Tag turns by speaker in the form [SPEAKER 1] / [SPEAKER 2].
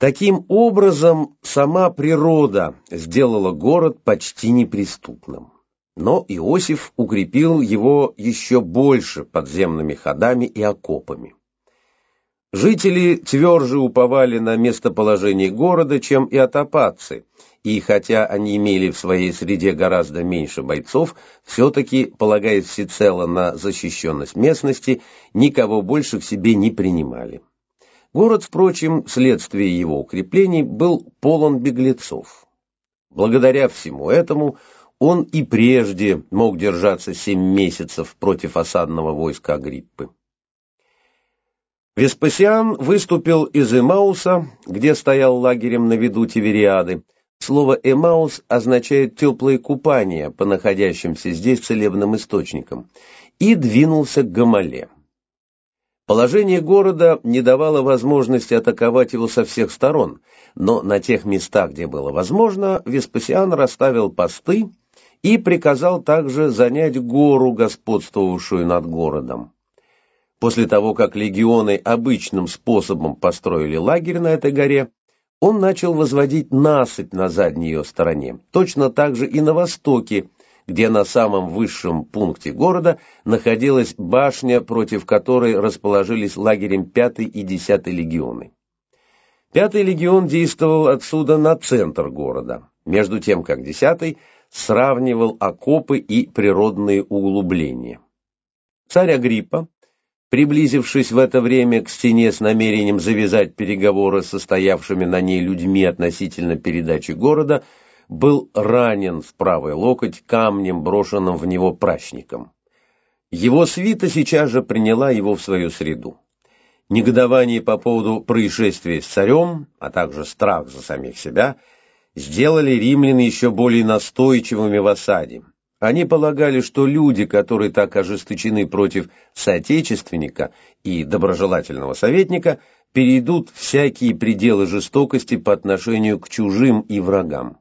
[SPEAKER 1] Таким образом, сама природа сделала город почти неприступным. Но Иосиф укрепил его еще больше подземными ходами и окопами. Жители тверже уповали на местоположение города, чем иотопатцы, и хотя они имели в своей среде гораздо меньше бойцов, все-таки, полагаясь всецело на защищенность местности, никого больше к себе не принимали. Город, впрочем, вследствие его укреплений, был полон беглецов. Благодаря всему этому он и прежде мог держаться 7 месяцев против осадного войска Агриппы. Веспасиан выступил из Эмауса, где стоял лагерем на виду Тивериады. Слово «Эмаус» означает «теплое купание» по находящимся здесь целебным источникам, и двинулся к Гамале. Положение города не давало возможности атаковать его со всех сторон, но на тех местах, где было возможно, Веспасиан расставил посты и приказал также занять гору, господствовавшую над городом. После того, как легионы обычным способом построили лагерь на этой горе, он начал возводить насыпь на задней ее стороне, точно так же и на востоке, где на самом высшем пункте города находилась башня, против которой расположились лагерем 5-й и 10-й легионы. 5-й легион действовал отсюда на центр города, между тем как 10-й сравнивал окопы и природные углубления. Царь Агриппа, приблизившись в это время к стене с намерением завязать переговоры с состоявшими на ней людьми относительно передачи города, был ранен в правый локоть камнем, брошенным в него прачником. Его свита сейчас же приняла его в свою среду. Негодование по поводу происшествия с царем, а также страх за самих себя, сделали римлян еще более настойчивыми в осаде. Они полагали, что люди, которые так ожесточены против соотечественника и доброжелательного советника, перейдут всякие пределы жестокости по отношению к чужим и врагам.